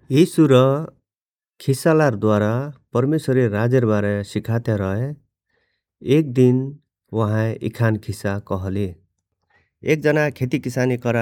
यीशु र खिस्सालार द्वारा परमेश्वरी राजेर बारे सिखाते रहे। एक दिन वहाँ इखान खिस्सा कहले। एक जना खेती किसानी करा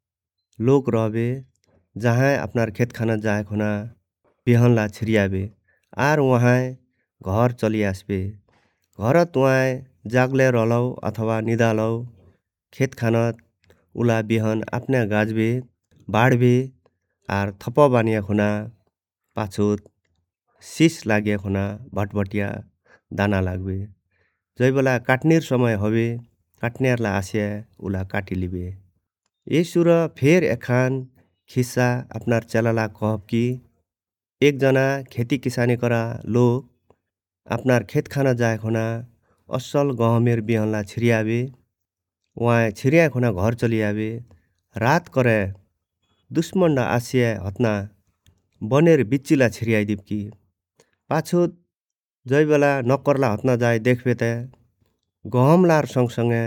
लोग रहबे जहाँ अपनार खेत खाना जाए खुना बिहनला छिरियाबे आर वहाँ घर चली आसबे। घरत वहाँ जागले रहलौ अथवा निदालौ खेत खानत उला बिहन अपने गाजबे बाढ़बे आर थप बानिया खुना पाछुत शीश लागिया खुना भटभटिया दाना लागबे। जै बेला काटनीर समय हवे काटनियारला आसिया उला काटी लिबे। यीशु र फेर एखान खिस्सा अपनार चेलाला कहब कि एक जना खेती किसानी करा लोग अपनार खेत खाना जाए खुना असल गहमेर बिहनला छिरियाबे। वहाँ छिरिया खुना घर चली आबे। रात करे दुश्मन आसिया हतना बनेर बिच्चिला छिरियाई दिबकी। पाछुत जै बेला नक्करला हतना जाए देखबे ते गहमलार सँगसँगे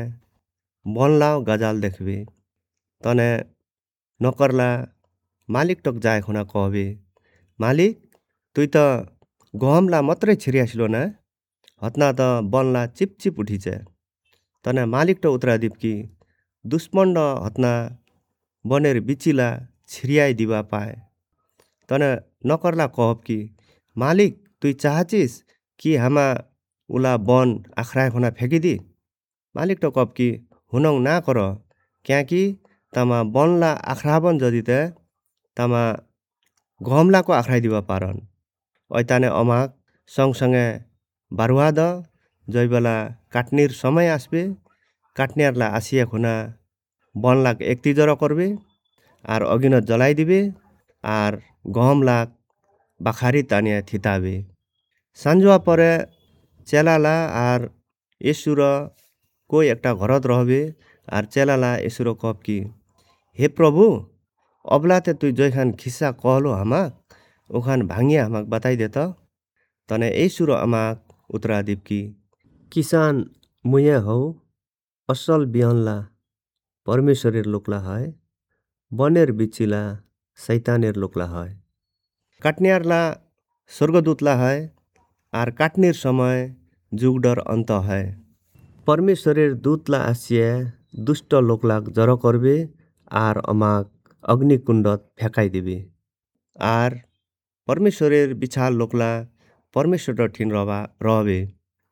बनलाव गजाल देखबे। तने नक्करला मालिक टक जाए खुना कहबे, मालिक तुई त गहमला मत्रै छिरियासिलो ना हतना त बनला चिपचिप उठिचे। तने मालिक ट उतरा दिबकी दुश्मन हतना बनेर बिचिला छिरियाई दिबा पाए। तने नक्करला कहब कि मालिक तुई चाहचिस कि हमा उला बन आखराए खुना फेकिदी। मालिक ट कहब कि हुनौ ना कर क्याकी तमा बनला आखराबन जदि ते तमा गहमलाको आखराई दिबा पारन। ऐताने अमाक सँगसँगे बारुवा द जै बेला काटनीर समय आसबे काटनियारला आसिया खुना बनलाक एकतिजर करबे आर अगिन जलाई दिबे आर गहमलाक बाखारी तानिया थिताबे। साँझवा परे चेलाला आर यीशु र कोई एकटा घरत रहबे आर चेलाला यीशु र कहब कि हे प्रभु अबलाते तुई जैखान खिस्सा कहलो हमाक उखान भांगिया हमाक बताई देत। तने यीशु र अमाक उतरा दिबकी किसान मुया हौ असल बिहनला परमेश्वरेर लोकला है बनेर बिचिला शैतानेर लोकला है। काटनियारला स्वर्गदूतला है आर काटनीर समय जुगडर अंत है। परमेश्वरेर दूतला आसिया दुष्ट लोकलाक जर करबे आर अमाक अग्निकुंडत फेकाई दिबे। आर परमेश्वरेर बिछाल लोकला परमेश्वर ठिन रहबे।